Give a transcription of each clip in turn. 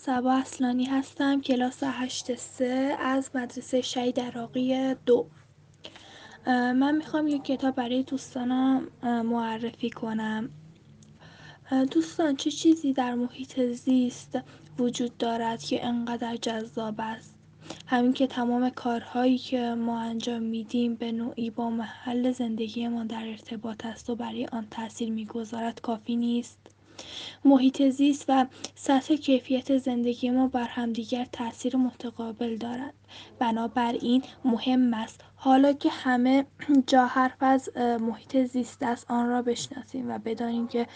صبا اصلانی هستم، کلاس 8 از مدرسه شهید عراقی 2. من میخوام یک کتاب برای دوستانم معرفی کنم. دوستان، چه چیزی در محیط زیست وجود دارد که انقدر جذاب است؟ همین که تمام کارهایی که ما انجام میدیم به نوعی با محل زندگیمان در ارتباط است و برای آن تأثیر میگذارد کافی نیست؟ محیط زیست و سطح کیفیت زندگی ما بر همدیگر تأثیر متقابل دارند. بنابراین مهم است حالا که همه جا حرف از محیط زیست است آن را بشناسیم و بدانیم که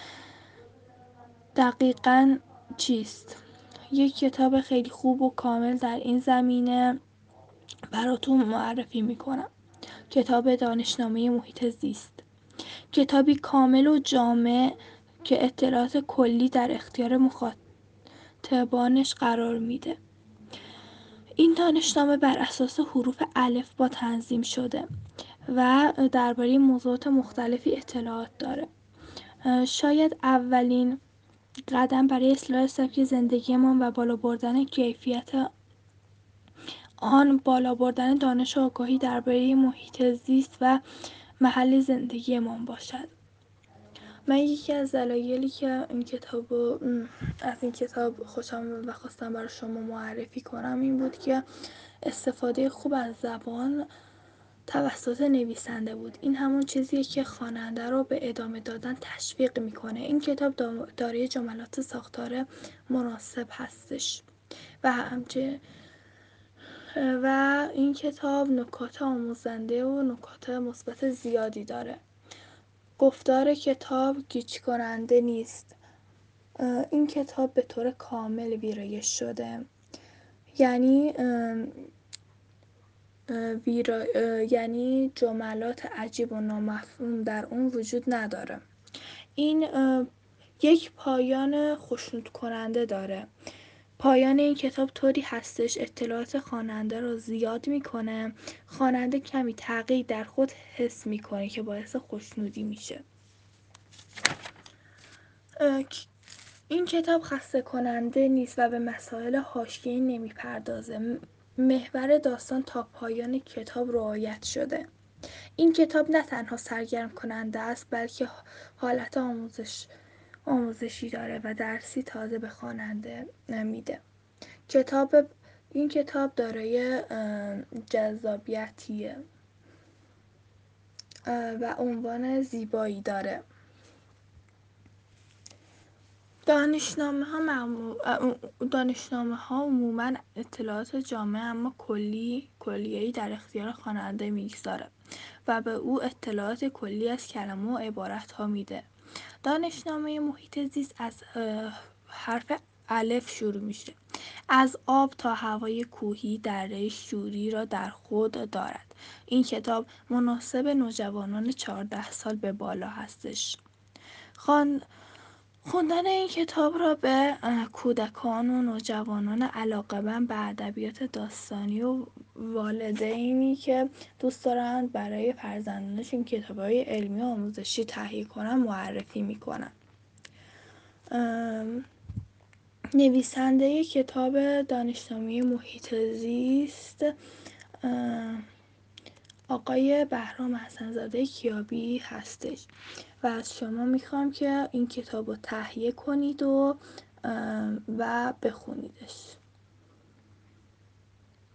دقیقاً چیست. یک کتاب خیلی خوب و کامل در این زمینه براتون معرفی میکنم. کتاب دانشنامه محیط زیست، کتابی کامل و جامع که اطلاعات کلی در اختیار مخاطبانش قرار میده. این دانشنامه بر اساس حروف الفبا تنظیم شده و درباره موضوعات مختلفی اطلاعات داره. شاید اولین قدم برای اصلاح سبک زندگیمان و بالا بردن کیفیت آن بالا بردن دانش و آگاهی درباره محیط زیست و محل زندگیمان باشد. من یکی از دلایلی که از این کتاب خوشم اومد و خواستم برای شما معرفی کنم این بود که استفاده خوب از زبان توسط نویسنده بود. این همون چیزیه که خواننده رو به ادامه دادن تشویق میکنه. این کتاب دارای جملات ساختار مناسب هستش و این کتاب نکات آموزنده و نکات مثبت زیادی داره. گفتار کتاب گیج کننده نیست. این کتاب به طور کامل ویرایش شده، یعنی جملات عجیب و نامفهوم در اون وجود نداره. این یک پایان خوشنود کننده داره. پایان این کتاب طوری هستش اطلاعات خواننده رو زیاد میکنه. خواننده کمی تغییر در خود حس میکنه که باعث خوشنودی میشه. این کتاب خسته کننده نیست و به مسائل حاشیه‌ای نمیپردازه. محور داستان تا پایان کتاب رعایت شده. این کتاب نه تنها سرگرم کننده است بلکه حالت آموزشی داره و درسی تازه به خواننده میده. این کتاب دارای جذابیتیه و عنوان زیبایی داره. دانشنامه ها عموماً اطلاعات جامع اما کلیه‌ای در اختیار خواننده میگذاره و به او اطلاعات کلی از کلمه و عبارت ها میده. دانشنامه محیط زیست از حرف الف شروع میشه. از آب تا هوای کوهی، دره شوری را در خود دارد. این کتاب مناسب نوجوانان 14 سال به بالا هستش. خوندن این کتاب را به کودکان و نوجوانان علاقه‌مند به ادبیات داستانی و والدینی که دوست دارند برای فرزندانشون کتاب‌های علمی و آموزشی تهیه کنن معرفی میکنن. نویسنده کتاب دانشنامه محیط زیست آقای بهرام حسن‌زاده کیابی هستش و از شما میخوام که این کتاب رو تهیه کنید و بخونیدش.